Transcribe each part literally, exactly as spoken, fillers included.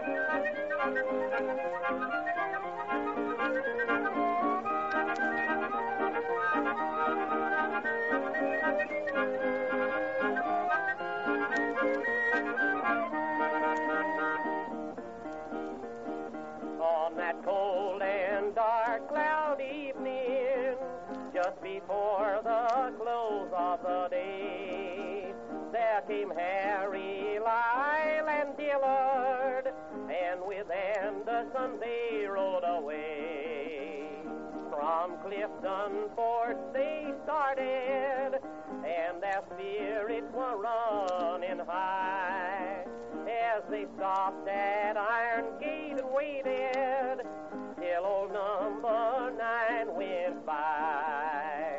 On that cold and dark cloud evening, just before the close of the day, there came Harry, Lyle, and Dillard, and with Anderson they rode away. From Clifton Fort they started, and their spirits were running high, as they stopped at Iron Gate and waited till old number nine went by.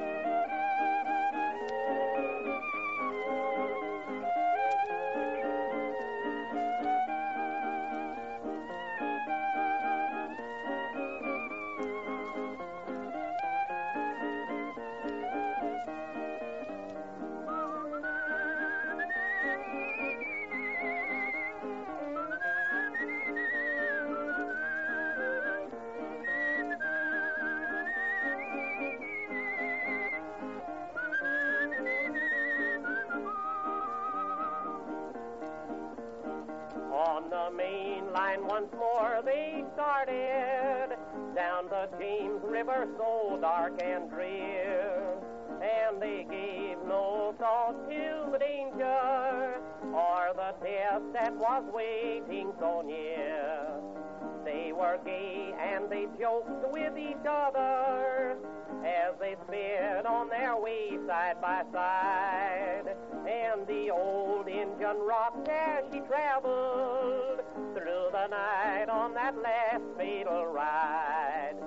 On the main line once more they started, down the James River so dark and drear, and they gave no thought to the danger or the death that was waiting so near. They were gay and they joked with each other as they sped on their way side by side, and the old engine rocked as she traveled through the night on that last fatal ride.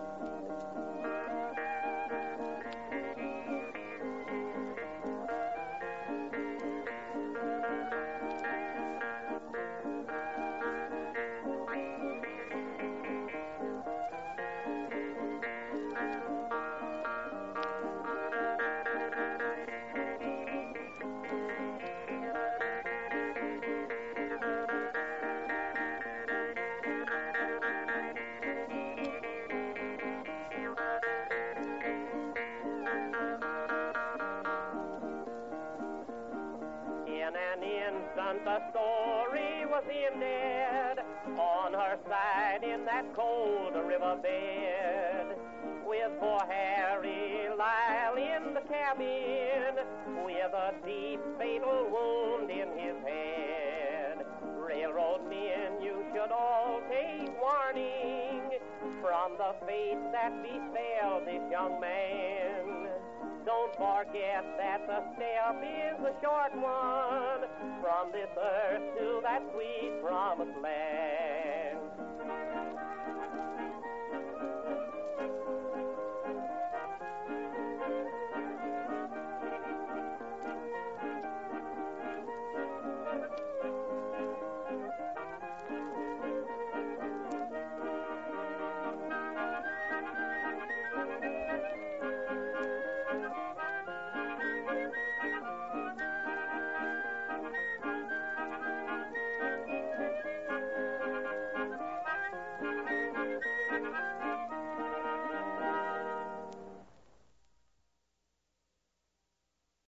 In an instant the story was ended, on her side in that cold riverbed, with poor Harry Lyle in the cabin, with a deep fatal wound in his head. Railroad men, you should all take warning from the fate that befell this young man. Don't forget that the step is a short one from this earth to that sweet promised land.